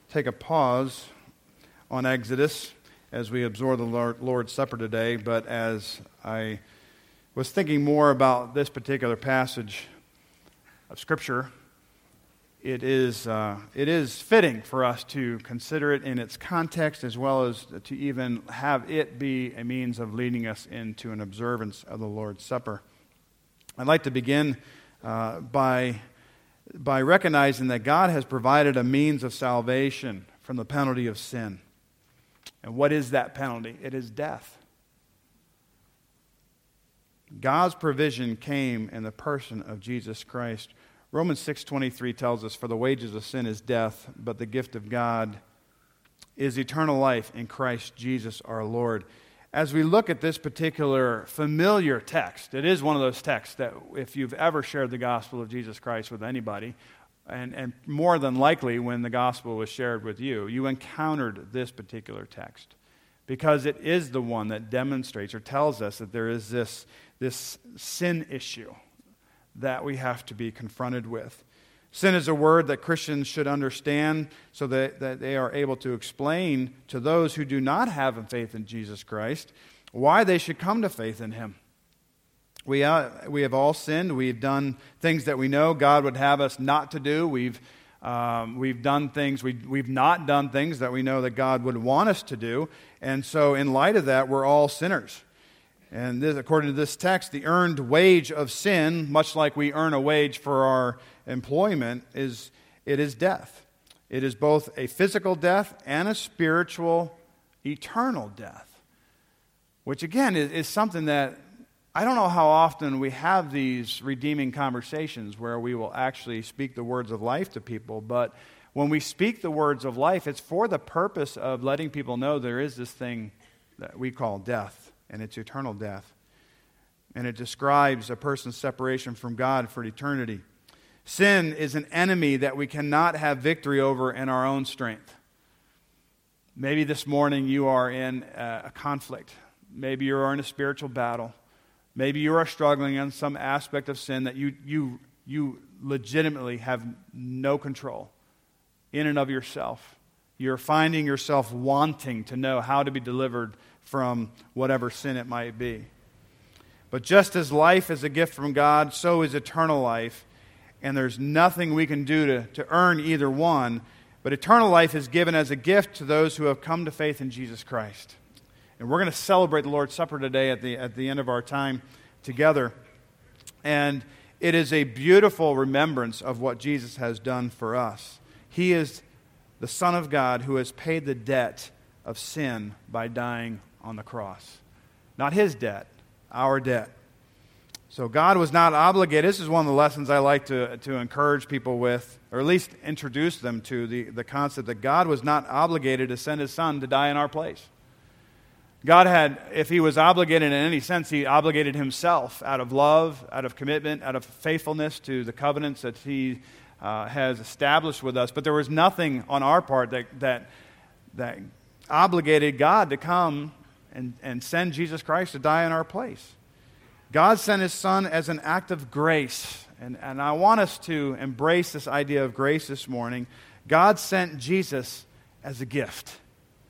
take a pause on Exodus as we absorb the Lord's Supper today, but as I was thinking more about this particular passage of Scripture, it is fitting for us to consider it in its context as well as to even have it be a means of leading us into an observance of the Lord's Supper. I'd like to begin by recognizing that God has provided a means of salvation from the penalty of sin. And what is that penalty? It is death. God's provision came in the person of Jesus Christ. Romans 6:23 tells us, "For the wages of sin is death, but the gift of God is eternal life in Christ Jesus our Lord." As we look at this particular familiar text, it is one of those texts that if you've ever shared the gospel of Jesus Christ with anybody, and more than likely when the gospel was shared with you, you encountered this particular text. Because it is the one that demonstrates or tells us that there is this sin issue that we have to be confronted with. Sin is a word that Christians should understand so that they are able to explain to those who do not have faith in Jesus Christ why they should come to faith in Him. We have all sinned. We've done things that we know God would have us not to do. We've done things, we've not done things that we know that God would want us to do. And so in light of that, we're all sinners. And this, according to this text, the earned wage of sin, much like we earn a wage for our employment, is death. It is both a physical death and a spiritual, eternal death. Which again is something that I don't know how often we have these redeeming conversations where we will actually speak the words of life to people, but when we speak the words of life, it's for the purpose of letting people know there is this thing that we call death, and it's eternal death. And it describes a person's separation from God for eternity. Sin is an enemy that we cannot have victory over in our own strength. Maybe this morning you are in a conflict. Maybe you are in a spiritual battle. Maybe you are struggling on some aspect of sin that you legitimately have no control in and of yourself. You're finding yourself wanting to know how to be delivered from whatever sin it might be. But just as life is a gift from God, so is eternal life. And there's nothing we can do to earn either one. But eternal life is given as a gift to those who have come to faith in Jesus Christ. And we're going to celebrate the Lord's Supper today at the end of our time together. And it is a beautiful remembrance of what Jesus has done for us. He is the Son of God who has paid the debt of sin by dying on the cross. Not His debt, our debt. So God was not obligated. This is one of the lessons I like to encourage people with, or at least introduce them to the concept that God was not obligated to send His Son to die in our place. God had, if He was obligated in any sense, He obligated Himself out of love, out of commitment, out of faithfulness to the covenants that He has established with us. But there was nothing on our part that obligated God to come and send Jesus Christ to die in our place. God sent His Son as an act of grace. And I want us to embrace this idea of grace this morning. God sent Jesus as a gift.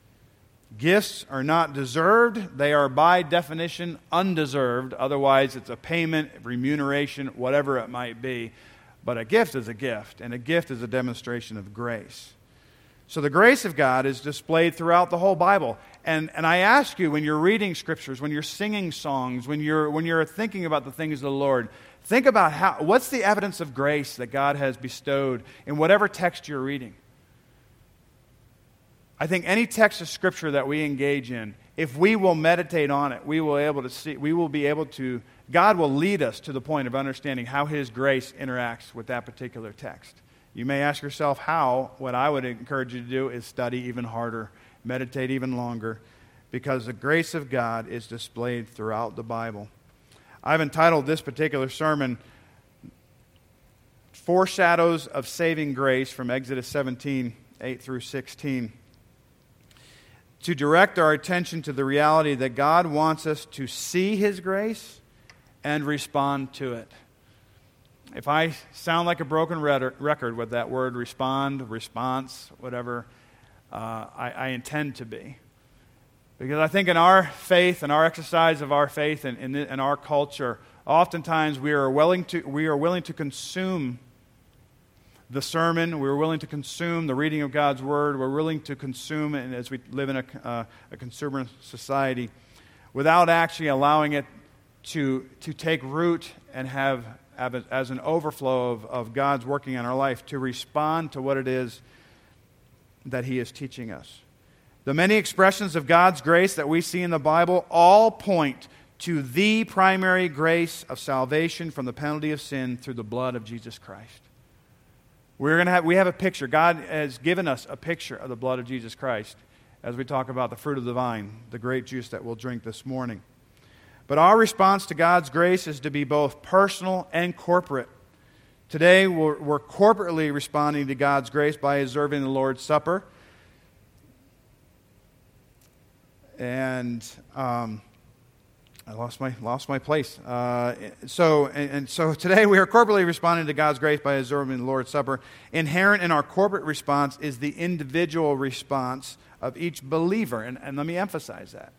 Gifts are not deserved. They are by definition undeserved. Otherwise, it's a payment, remuneration, whatever it might be. But a gift is a gift, and a gift is a demonstration of grace. So the grace of God is displayed throughout the whole Bible. And I ask you, when you're reading scriptures, when you're singing songs, when you're thinking about the things of the Lord, think about what's the evidence of grace that God has bestowed in whatever text you're reading. I think any text of Scripture that we engage in, if we will meditate on it, God will lead us to the point of understanding how His grace interacts with that particular text. You may ask yourself how. What I would encourage you to do is study even harder, meditate even longer, because the grace of God is displayed throughout the Bible. I've entitled this particular sermon, Foreshadows of Saving Grace from Exodus 17, 8 through 16. To direct our attention to the reality that God wants us to see His grace and respond to it. If I sound like a broken record with that word respond, response, whatever, I intend to be. Because I think in our faith and our exercise of our faith and in our culture, oftentimes we are willing to consume the sermon. We're willing to consume the reading of God's Word. We're willing to consume it as we live in a consumer society without actually allowing it to take root and have it as an overflow of God's working in our life, to respond to what it is that He is teaching us. The many expressions of God's grace that we see in the Bible all point to the primary grace of salvation from the penalty of sin through the blood of Jesus Christ. We have a picture. God has given us a picture of the blood of Jesus Christ as we talk about the fruit of the vine, the grape juice that we'll drink this morning. But our response to God's grace is to be both personal and corporate. Today, we're corporately responding to God's grace by observing the Lord's Supper. And I lost my place. So today we are corporately responding to God's grace by observing the Lord's Supper. Inherent in our corporate response is the individual response of each believer, and let me emphasize that.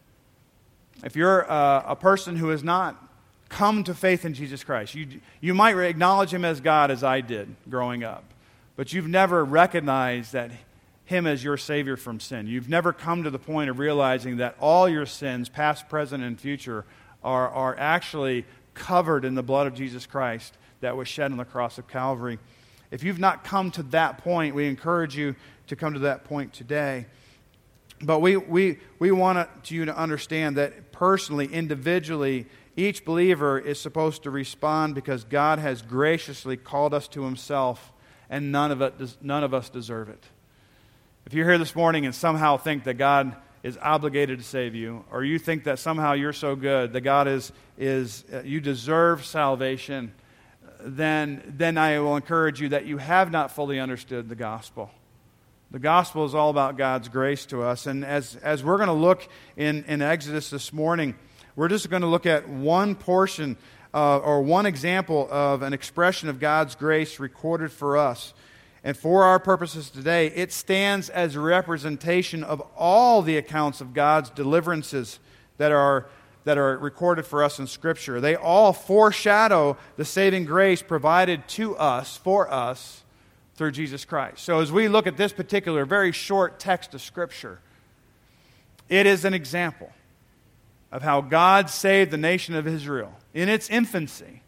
If you're a person who has not come to faith in Jesus Christ, you might acknowledge Him as God, as I did growing up, but you've never recognized that Him as your Savior from sin. You've never come to the point of realizing that all your sins, past, present, and future, are actually covered in the blood of Jesus Christ that was shed on the cross of Calvary. If you've not come to that point, we encourage you to come to that point today. But we want you to understand that personally, individually, each believer is supposed to respond because God has graciously called us to Himself, and none of us deserve it. If you're here this morning and somehow think that God is obligated to save you, or you think that somehow you're so good that God is you deserve salvation, then I will encourage you that you have not fully understood the gospel. The gospel is all about God's grace to us. And as we're going to look in Exodus this morning, we're just going to look at one portion or one example of an expression of God's grace recorded for us. And for our purposes today, it stands as a representation of all the accounts of God's deliverances that are recorded for us in Scripture. They all foreshadow the saving grace provided to us, for us, through Jesus Christ. So as we look at this particular very short text of Scripture, it is an example of how God saved the nation of Israel in its infancy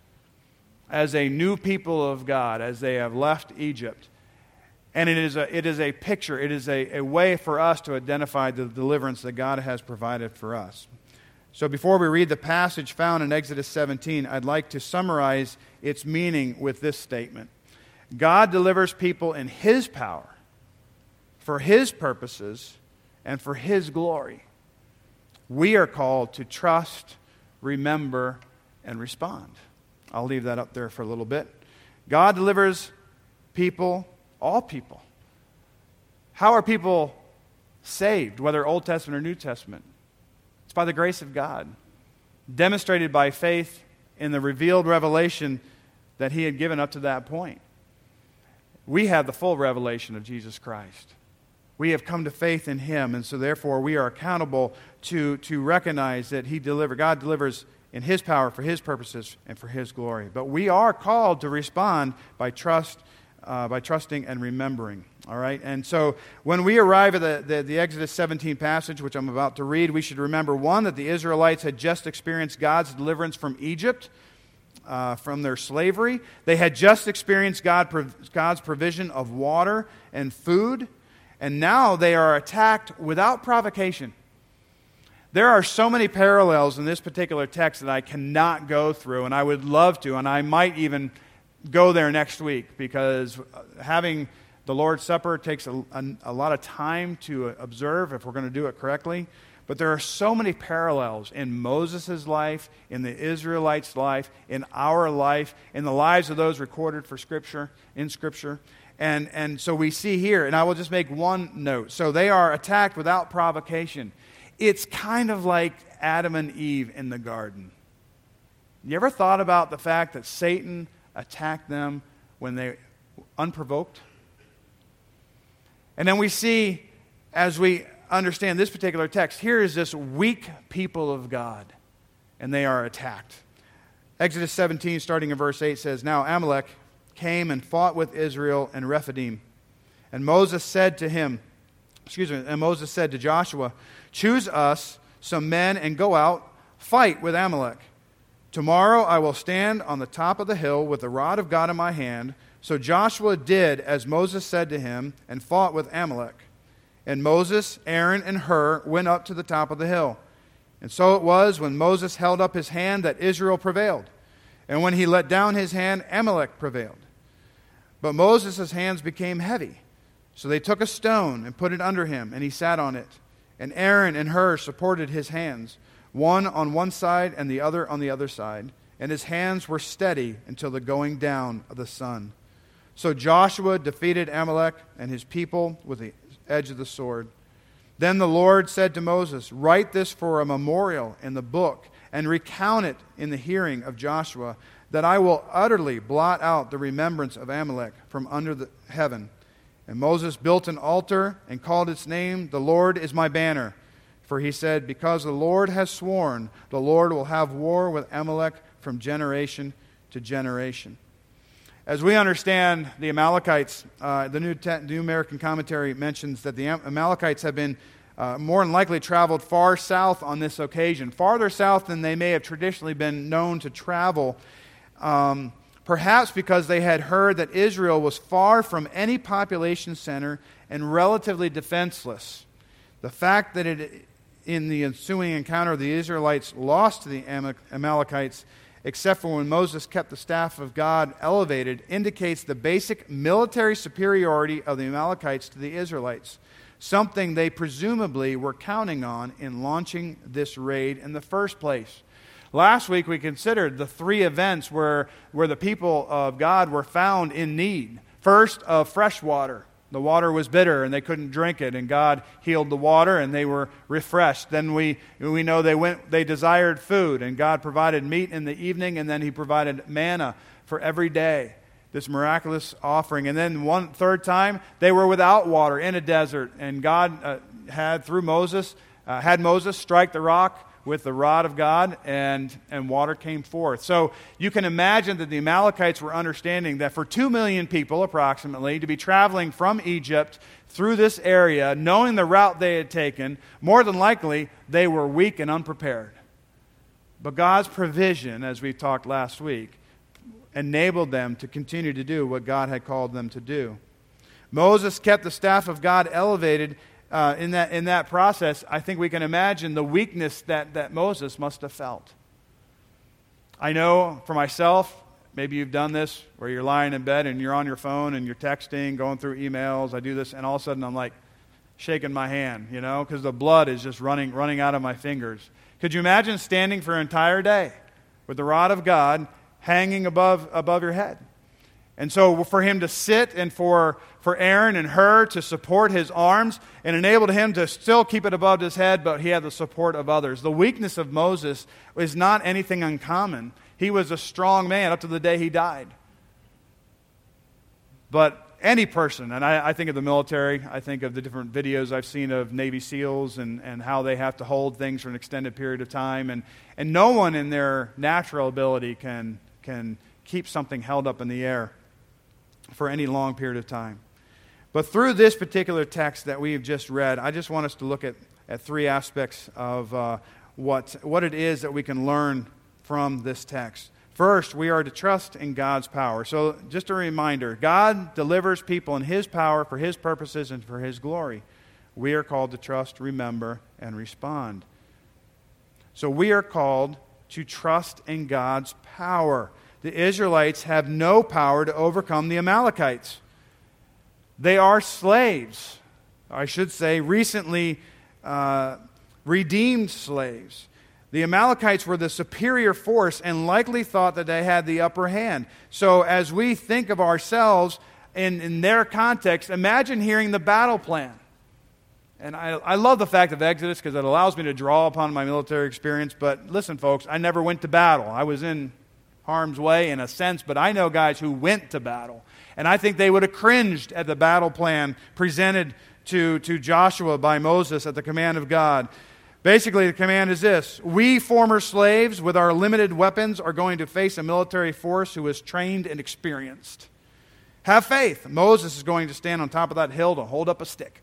as a new people of God, as they have left Egypt. And it is a picture, it is a way for us to identify the deliverance that God has provided for us. So before we read the passage found in Exodus 17, I'd like to summarize its meaning with this statement. God delivers people in His power, for His purposes, and for His glory. We are called to trust, remember, and respond. I'll leave that up there for a little bit. God delivers people, all people. How are people saved, whether Old Testament or New Testament? It's by the grace of God, demonstrated by faith in the revealed revelation that He had given up to that point. We have the full revelation of Jesus Christ. We have come to faith in Him, and so therefore we are accountable to recognize that God delivers in His power, for His purposes, and for His glory. But we are called to respond by trusting and remembering. All right? And so when we arrive at the Exodus 17 passage, which I'm about to read, we should remember, one, that the Israelites had just experienced God's deliverance from Egypt, from their slavery. They had just experienced God's provision of water and food, and now they are attacked without provocation. There are so many parallels in this particular text that I cannot go through, and I would love to, and I might even go there next week, because having the Lord's Supper takes a lot of time to observe if we're going to do it correctly. But there are so many parallels in Moses' life, in the Israelites' life, in our life, in the lives of those recorded for Scripture, in Scripture. And so we see here, and I will just make one note. So they are attacked without provocation. It's kind of like Adam and Eve in the garden. You ever thought about the fact that Satan attacked them when they unprovoked? And then we see, as we understand this particular text, here is this weak people of God, and they are attacked. Exodus 17, starting in verse 8, says, Now Amalek came and fought with Israel and Rephidim. And Moses said to Joshua, Choose us some men and go out, fight with Amalek. Tomorrow I will stand on the top of the hill with the rod of God in my hand. So Joshua did as Moses said to him and fought with Amalek. And Moses, Aaron, and Hur went up to the top of the hill. And so it was when Moses held up his hand that Israel prevailed. And when he let down his hand, Amalek prevailed. But Moses' hands became heavy. So they took a stone and put it under him, and he sat on it. And Aaron and Hur supported his hands, one on one side and the other on the other side. And his hands were steady until the going down of the sun. So Joshua defeated Amalek and his people with the edge of the sword. Then the Lord said to Moses, Write this for a memorial in the book, and recount it in the hearing of Joshua, that I will utterly blot out the remembrance of Amalek from under the heaven. And Moses built an altar and called its name, The Lord is my banner. For he said, Because the Lord has sworn, the Lord will have war with Amalek from generation to generation. As we understand the Amalekites, the New American Commentary mentions that the Amalekites have been more than likely traveled far south on this occasion, farther south than they may have traditionally been known to travel, perhaps because they had heard that Israel was far from any population center and relatively defenseless. The fact that in the ensuing encounter the Israelites lost to the Amalekites, except for when Moses kept the staff of God elevated, indicates the basic military superiority of the Amalekites to the Israelites, something they presumably were counting on in launching this raid in the first place. Last week we considered the three events where the people of God were found in need. First, of fresh water. The water was bitter and they couldn't drink it, and God healed the water and they were refreshed. Then we know they desired food, and God provided meat in the evening, and then He provided manna for every day, this miraculous offering. And then one third time they were without water in a desert, and God had Moses strike the rock with the rod of God, and water came forth. So you can imagine that the Amalekites were understanding that for 2 million people approximately to be traveling from Egypt through this area, knowing the route they had taken, more than likely they were weak and unprepared. But God's provision, as we talked last week, enabled them to continue to do what God had called them to do. Moses kept the staff of God elevated. In that process, I think we can imagine the weakness that Moses must have felt. I know for myself, maybe you've done this, where you're lying in bed and you're on your phone and you're texting, going through emails. I do this, and all of a sudden I'm like shaking my hand, because the blood is just running out of my fingers. Could you imagine standing for an entire day with the rod of God hanging above your head? And so for him to sit and for Aaron and Hur to support his arms and enabled him to still keep it above his head, but he had the support of others. The weakness of Moses is not anything uncommon. He was a strong man up to the day he died. But any person, and I think of the military, I think of the different videos I've seen of Navy SEALs and how they have to hold things for an extended period of time, and no one in their natural ability can keep something held up in the air for any long period of time. But through this particular text that we've just read, I just want us to look at three aspects of what it is that we can learn from this text. First, we are to trust in God's power. So just a reminder, God delivers people in His power for His purposes and for His glory. We are called to trust, remember, and respond. So we are called to trust in God's power. The Israelites have no power to overcome the Amalekites. They are slaves. I should say, recently redeemed slaves. The Amalekites were the superior force and likely thought that they had the upper hand. So as we think of ourselves in their context, imagine hearing the battle plan. And I love the fact of Exodus because it allows me to draw upon my military experience. But listen, folks, I never went to battle. I was in harm's way in a sense, but I know guys who went to battle. And I think they would have cringed at the battle plan presented to Joshua by Moses at the command of God. Basically, the command is this: we former slaves with our limited weapons are going to face a military force who is trained and experienced. Have faith. Moses is going to stand on top of that hill to hold up a stick.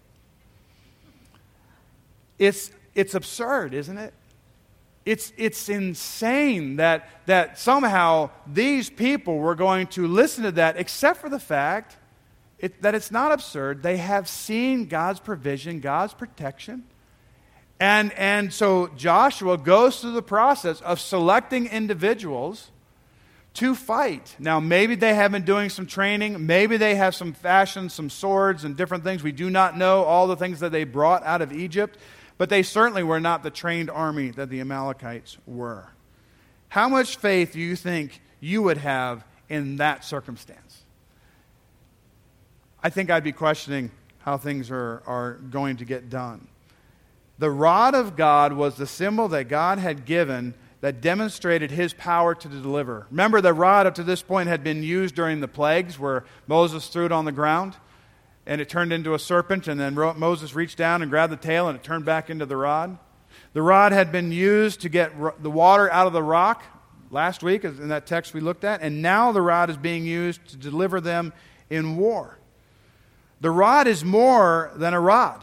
It's absurd, isn't it? It's insane that somehow these people were going to listen to that, except for the fact that it's not absurd. They have seen God's provision, God's protection. And so Joshua goes through the process of selecting individuals to fight. Now, maybe they have been doing some training. Maybe they have some fashion, some swords and different things. We do not know all the things that they brought out of Egypt. But they certainly were not the trained army that the Amalekites were. How much faith do you think you would have in that circumstance? I think I'd be questioning how things are going to get done. The rod of God was the symbol that God had given that demonstrated His power to deliver. Remember, the rod up to this point had been used during the plagues where Moses threw it on the ground and it turned into a serpent, and then Moses reached down and grabbed the tail and it turned back into the rod. The rod had been used to get the water out of the rock last week, in that text we looked at, and now the rod is being used to deliver them in war. The rod is more than a rod.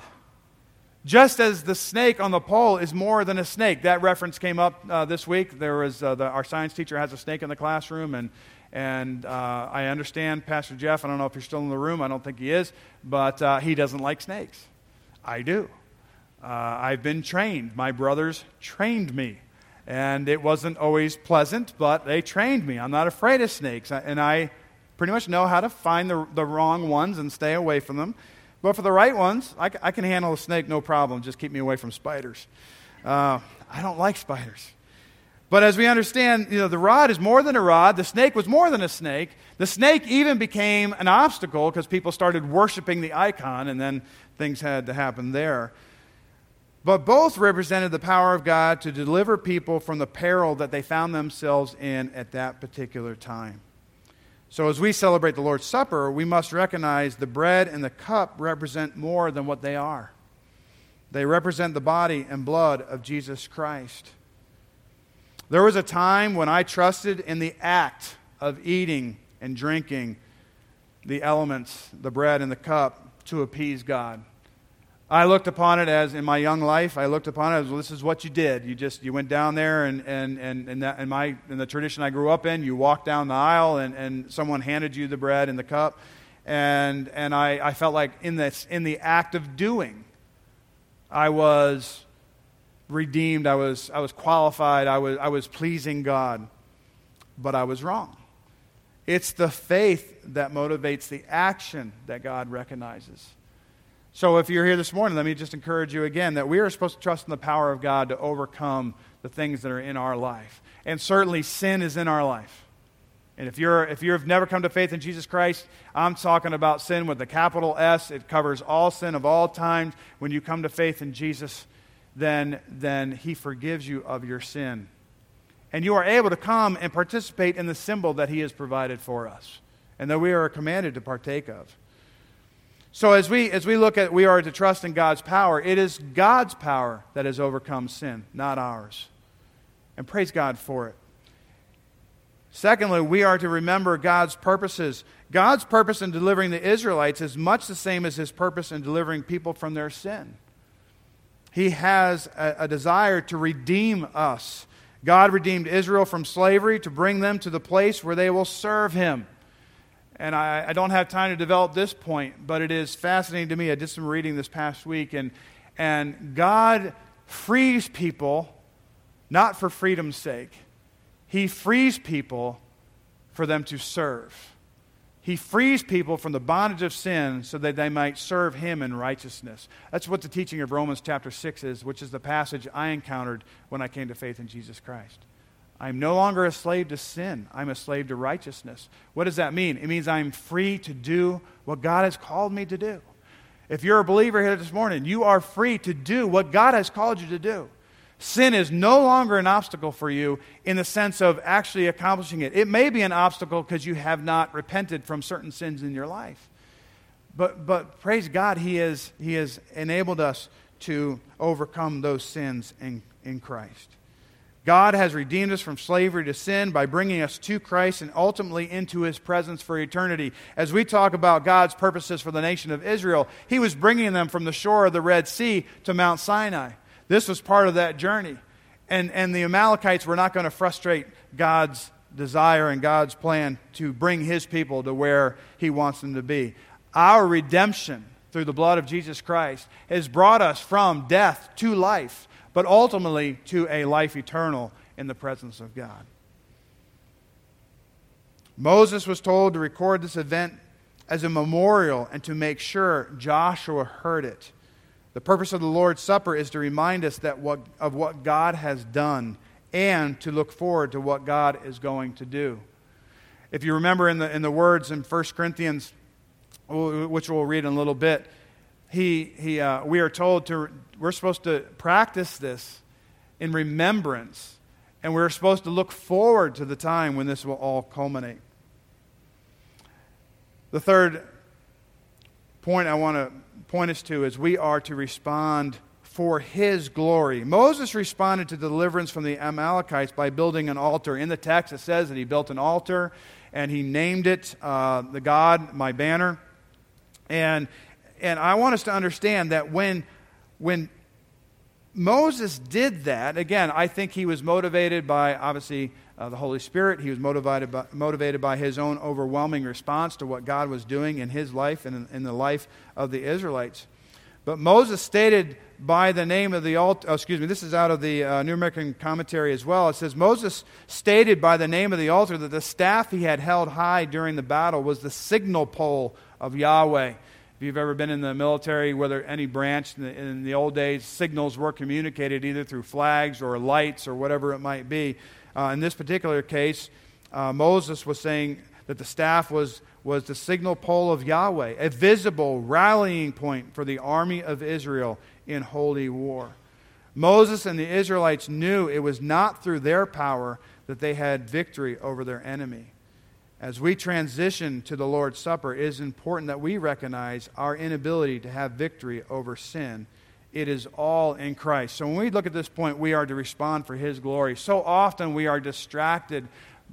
Just as the snake on the pole is more than a snake. That reference came up this week. There was our science teacher has a snake in the classroom, and I understand Pastor Jeff. I don't know if you're still in the room. I don't think he is, but he doesn't like snakes. I do. I've been trained. My brothers trained me, and it wasn't always pleasant, but they trained me. I'm not afraid of snakes, and I pretty much know how to find the wrong ones and stay away from them. But for the right ones, I can handle a snake no problem. Just keep me away from spiders. I don't like spiders. But as we understand, the rod is more than a rod. The snake was more than a snake. The snake even became an obstacle because people started worshiping the icon, and then things had to happen there. But both represented the power of God to deliver people from the peril that they found themselves in at that particular time. So as we celebrate the Lord's Supper, we must recognize the bread and the cup represent more than what they are. They represent the body and blood of Jesus Christ. There was a time when I trusted in the act of eating and drinking the elements, the bread and the cup, to appease God. I looked upon it as, in my young life, I looked upon it as, well, this is what you did. You went down there, and in the tradition I grew up in, you walked down the aisle, and someone handed you the bread and the cup, and I felt like in the act of doing, I was redeemed. I was qualified. I was pleasing God, but I was wrong. It's the faith that motivates the action that God recognizes. So if you're here this morning, let me just encourage you again that we are supposed to trust in the power of God to overcome the things that are in our life. And certainly sin is in our life. And if you've never come to faith in Jesus Christ, I'm talking about sin with a capital S. It covers all sin of all times. When you come to faith in Jesus, then He forgives you of your sin. And you are able to come and participate in the symbol that He has provided for us and that we are commanded to partake of. So as we look at, we are to trust in God's power. It is God's power that has overcome sin, not ours. And praise God for it. Secondly, we are to remember God's purposes. God's purpose in delivering the Israelites is much the same as His purpose in delivering people from their sin. He has a desire to redeem us. God redeemed Israel from slavery to bring them to the place where they will serve Him. And I don't have time to develop this point, but it is fascinating to me. I did some reading this past week, and God frees people not for freedom's sake. He frees people for them to serve. He frees people from the bondage of sin so that they might serve Him in righteousness. That's what the teaching of Romans chapter 6 is, which is the passage I encountered when I came to faith in Jesus Christ. I'm no longer a slave to sin. I'm a slave to righteousness. What does that mean? It means I'm free to do what God has called me to do. If you're a believer here this morning, you are free to do what God has called you to do. Sin is no longer an obstacle for you in the sense of actually accomplishing it. It may be an obstacle because you have not repented from certain sins in your life. But praise God, He has enabled us to overcome those sins in Christ. God has redeemed us from slavery to sin by bringing us to Christ and ultimately into His presence for eternity. As we talk about God's purposes for the nation of Israel, He was bringing them from the shore of the Red Sea to Mount Sinai. This was part of that journey. And the Amalekites were not going to frustrate God's desire and God's plan to bring His people to where He wants them to be. Our redemption through the blood of Jesus Christ has brought us from death to life, but ultimately to a life eternal in the presence of God. Moses was told to record this event as a memorial and to make sure Joshua heard it. The purpose of the Lord's Supper is to remind us of what God has done and to look forward to what God is going to do. If you remember in the words in 1 Corinthians, which we'll read in a little bit, we are told we're supposed to practice this in remembrance, and we're supposed to look forward to the time when this will all culminate. The third point I want to point us to is we are to respond for His glory. Moses responded to deliverance from the Amalekites by building an altar. In the text it says that he built an altar and he named it the God, my banner. And I want us to understand that when Moses did that, again, I think he was motivated by, obviously, the Holy Spirit. He was motivated by his own overwhelming response to what God was doing in his life and in the life of the Israelites. But Moses stated by the name of the altar, this is out of the New American Commentary as well. It says, Moses stated by the name of the altar that the staff he had held high during the battle was the signal pole of Yahweh. If you've ever been in the military, whether any branch, in the old days, signals were communicated either through flags or lights or whatever it might be. In this particular case, Moses was saying that the staff was the signal pole of Yahweh, a visible rallying point for the army of Israel in holy war. Moses and the Israelites knew it was not through their power that they had victory over their enemy. As we transition to the Lord's Supper, it is important that we recognize our inability to have victory over sin. It is all in Christ. So when we look at this point, we are to respond for His glory. So often we are distracted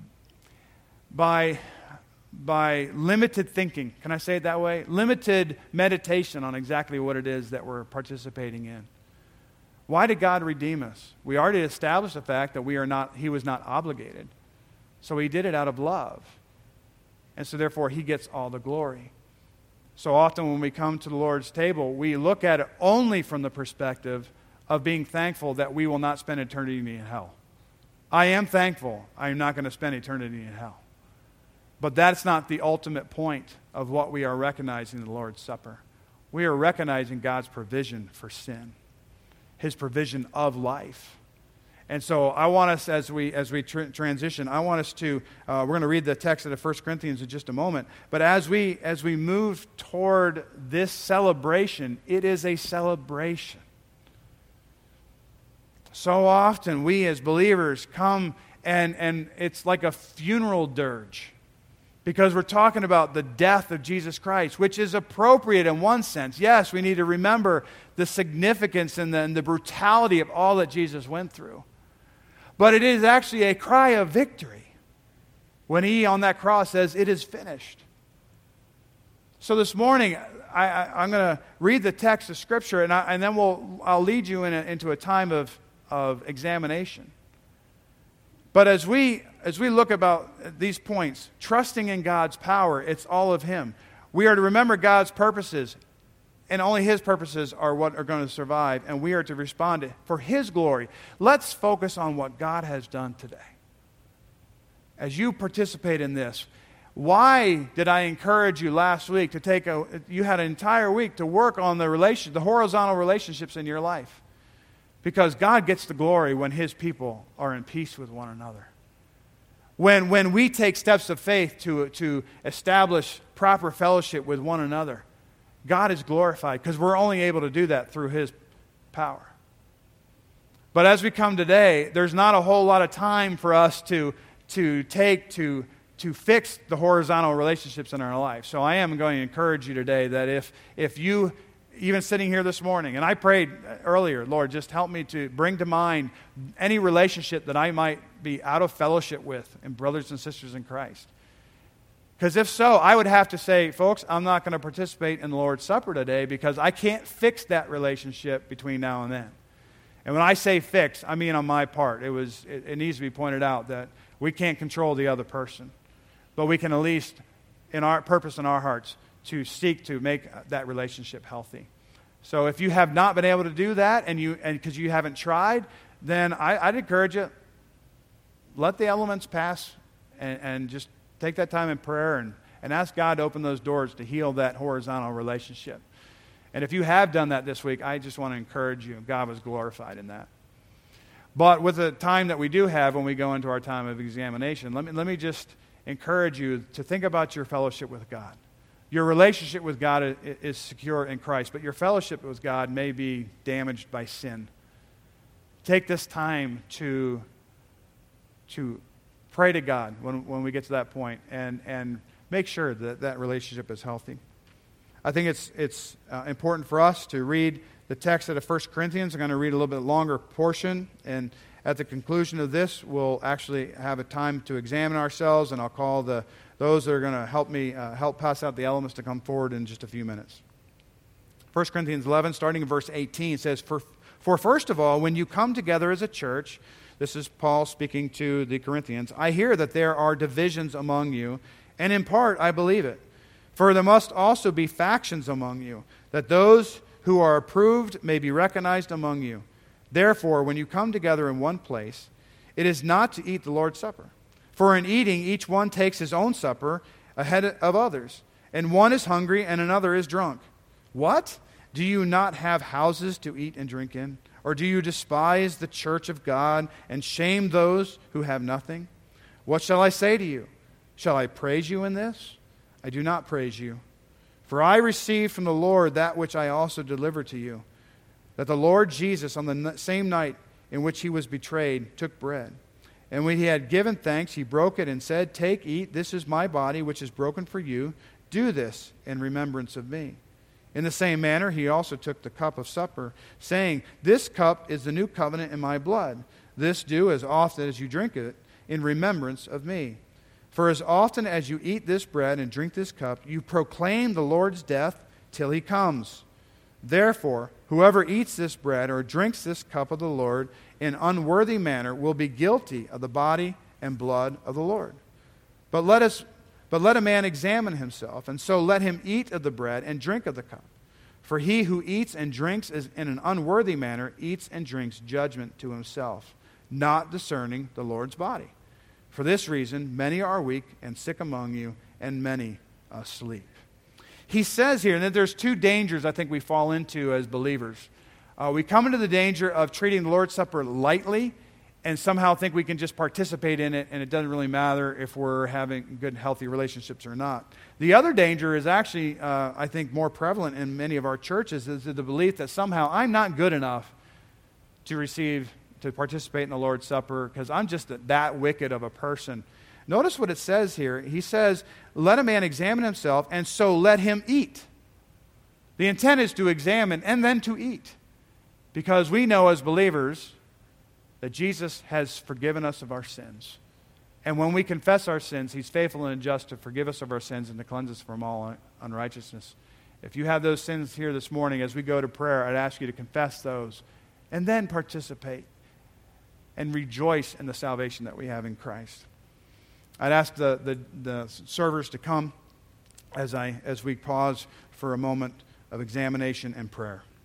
by limited thinking. Can I say it that way? Limited meditation on exactly what it is that we're participating in. Why did God redeem us? We already established the fact that He was not obligated. So He did it out of love. And so therefore He gets all the glory. So often when we come to the Lord's table, we look at it only from the perspective of being thankful that we will not spend eternity in hell. I am thankful I am not going to spend eternity in hell. But that's not the ultimate point of what we are recognizing in the Lord's Supper. We are recognizing God's provision for sin, His provision of life. And so I want us, as we transition, I want us to, we're going to read the text of 1 Corinthians in just a moment, but as we move toward this celebration, it is a celebration. So often we as believers come and it's like a funeral dirge because we're talking about the death of Jesus Christ, which is appropriate in one sense. Yes, we need to remember the significance and the brutality of all that Jesus went through. But it is actually a cry of victory when He on that cross says, "It is finished." So this morning, I'm going to read the text of Scripture, and then I'll lead you into a time of examination. But as we look about these points, trusting in God's power, it's all of Him. We are to remember God's purposes, and only His purposes are what are going to survive, and we are to respond for His glory. Let's focus on what God has done today. As you participate in this, why did I encourage you last week to you had an entire week to work on the horizontal relationships in your life? Because God gets the glory when His people are in peace with one another. When we take steps of faith to establish proper fellowship with one another, God is glorified because we're only able to do that through His power. But as we come today, there's not a whole lot of time for us to fix the horizontal relationships in our life. So I am going to encourage you today that if you, even sitting here this morning, and I prayed earlier, Lord, just help me to bring to mind any relationship that I might be out of fellowship with in brothers and sisters in Christ. Because if so, I would have to say, folks, I'm not going to participate in the Lord's Supper today because I can't fix that relationship between now and then. And when I say fix, I mean on my part. It needs to be pointed out that we can't control the other person. But we can at least, in our purpose in our hearts, to seek to make that relationship healthy. So if you have not been able to do that, and because you haven't tried, then I'd encourage you, let the elements pass and just take that time in prayer and ask God to open those doors to heal that horizontal relationship. And if you have done that this week, I just want to encourage you. God was glorified in that. But with the time that we do have when we go into our time of examination, let me just encourage you to think about your fellowship with God. Your relationship with God is secure in Christ, but your fellowship with God may be damaged by sin. Take this time to pray to God when we get to that point and make sure that relationship is healthy. I think it's important for us to read the text out of 1 Corinthians. I'm going to read a little bit longer portion, and at the conclusion of this, we'll actually have a time to examine ourselves, and I'll call those that are going to help me help pass out the elements to come forward in just a few minutes. 1 Corinthians 11, starting in verse 18, says, For first of all, when you come together as a church, this is Paul speaking to the Corinthians, I hear that there are divisions among you, and in part I believe it. For there must also be factions among you, that those who are approved may be recognized among you. Therefore, when you come together in one place, it is not to eat the Lord's Supper. For in eating, each one takes his own supper ahead of others, and one is hungry and another is drunk. What? Do you not have houses to eat and drink in? Or do you despise the church of God and shame those who have nothing? What shall I say to you? Shall I praise you in this? I do not praise you. For I received from the Lord that which I also delivered to you, that the Lord Jesus, on the same night in which he was betrayed, took bread. And when he had given thanks, he broke it and said, Take, eat, this is my body, which is broken for you. Do this in remembrance of me. In the same manner, he also took the cup of supper, saying, This cup is the new covenant in my blood. This do as often as you drink it in remembrance of me. For as often as you eat this bread and drink this cup, you proclaim the Lord's death till he comes. Therefore, whoever eats this bread or drinks this cup of the Lord in unworthy manner will be guilty of the body and blood of the Lord. But let a man examine himself, and so let him eat of the bread and drink of the cup. For he who eats and drinks in an unworthy manner eats and drinks judgment to himself, not discerning the Lord's body. For this reason, many are weak and sick among you, and many asleep. He says here that there's two dangers I think we fall into as believers. We come into the danger of treating the Lord's Supper lightly and somehow think we can just participate in it, and it doesn't really matter if we're having good, healthy relationships or not. The other danger is actually, I think, more prevalent in many of our churches, is the belief that somehow I'm not good enough to participate in the Lord's Supper because I'm just that wicked of a person. Notice what it says here. He says, let a man examine himself, and so let him eat. The intent is to examine and then to eat, because we know as believers that Jesus has forgiven us of our sins. And when we confess our sins, he's faithful and just to forgive us of our sins and to cleanse us from all unrighteousness. If you have those sins here this morning, as we go to prayer, I'd ask you to confess those and then participate and rejoice in the salvation that we have in Christ. I'd ask the servers to come as we pause for a moment of examination and prayer.